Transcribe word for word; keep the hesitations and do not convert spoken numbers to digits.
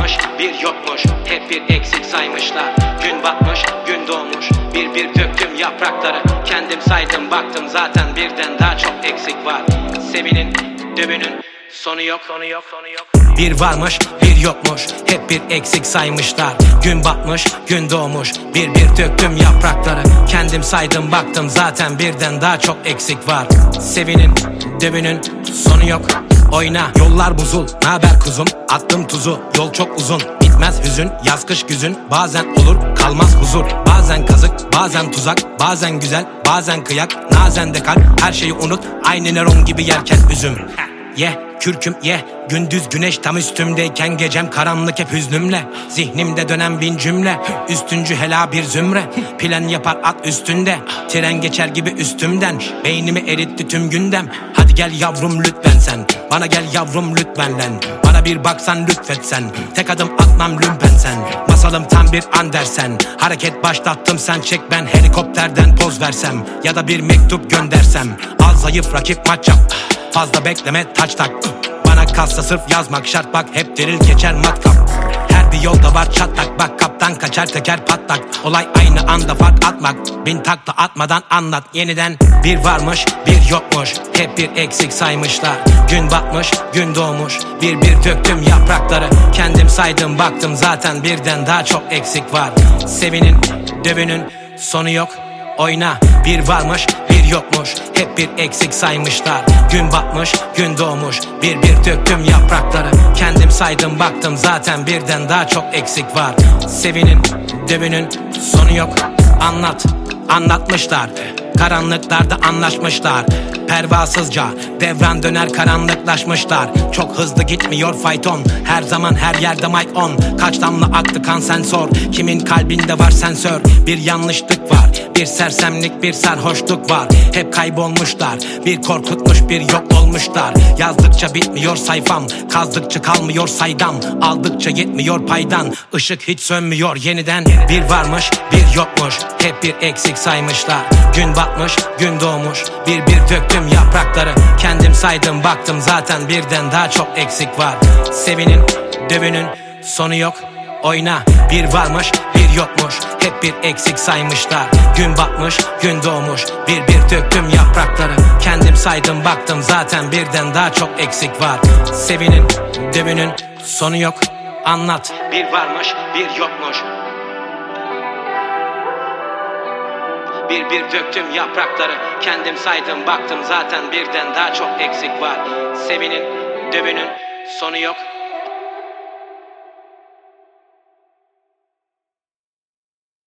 varmış bir yokmuş, hep bir eksik saymışlar. Gün batmış gün doğmuş, bir bir döktüm yaprakları. Kendim saydım baktım zaten birden daha çok eksik var. Sevinin dövünün sonu yok, sonu yok, sonu yok. Bir varmış bir yokmuş, hep bir eksik saymışlar. Gün batmış gün doğmuş, bir bir döktüm yaprakları. Kendim saydım baktım zaten birden daha çok eksik var. Sevinin dövünün sonu yok. Oyna yollar buzul, naber kuzum? Attım tuzu, yol çok uzun. Bitmez hüzün, yaz kış güzün. Bazen olur kalmaz huzur. Bazen kazık, bazen tuzak. Bazen güzel, bazen kıyak. Nazen de kalp, her şeyi unut. Aynı Neron gibi yerken üzüm. Ye, yeah, kürküm ye yeah. Gündüz güneş tam üstümdeyken gecem karanlık hep hüznümle. Zihnimde dönen bin cümle, üstüncü hela bir zümre. Plan yapar at üstünde, tren geçer gibi üstümden. Beynimi eritti tüm gündem. Hadi gel yavrum lütfen sen, bana gel yavrum lütfen lan. Bana bir baksan lütfetsen, tek adım atmam lümpen sen. Masalım tam bir Andersen, hareket başlattım sen çek ben. Helikopterden poz versem ya da bir mektup göndersem. Al zayıf rakip maç yap, fazla bekleme taç tak. Bana kalsa sırf yazmak şart bak, hep diril geçer matkap. Her bir yolda var çatlak, bak kaptan kaçar teker patlak. Olay aynı anda fark atmak, bin takla atmadan anlat yeniden. Bir varmış bir yokmuş, hep bir eksik saymışlar. Gün batmış gün doğmuş, bir bir döktüm yaprakları. Kendim saydım baktım zaten birden daha çok eksik var. Sevinin dövünün sonu yok. Oyna bir varmış bir yokmuş, hep bir eksik saymışlar. Gün batmış gün doğmuş, bir bir döktüm yaprakları. Kendim saydım baktım zaten birden daha çok eksik var. Sevinin dövünün sonu yok. Anlat anlatmışlar, karanlıklarda anlaşmışlar. Pervasızca devran döner karanlıklaşmışlar. Çok hızlı gitmiyor fayton, her zaman her yerde mic on. Kaç damla aktı kan sen sor, kimin kalbinde var sensör. Bir yanlışlık var, bir sersemlik bir sarhoşluk var. Hep kaybolmuşlar, bir korkutmuş bir yok olmuşlar. Yazdıkça bitmiyor sayfam, kazdıkça kalmıyor saydam. Aldıkça yetmiyor paydan, ışık hiç sönmüyor yeniden. Bir varmış bir yokmuş, hep bir eksik saymışlar. Gün batmış gün doğmuş, bir bir döktüm yaprakları. Kendim saydım baktım zaten birden daha çok eksik var. Sevinin dövünün sonu yok. Oyna bir varmış bir yokmuş, hep bir eksik saymışlar. Gün batmış gün doğmuş, bir bir döktüm yaprakları. Kendim saydım baktım zaten birden daha çok eksik var. Sevinin dövünün sonu yok. Anlat bir varmış bir yokmuş, bir bir döktüm yaprakları. Kendim saydım baktım zaten birden daha çok eksik var. Sevinin dövünün sonu yok.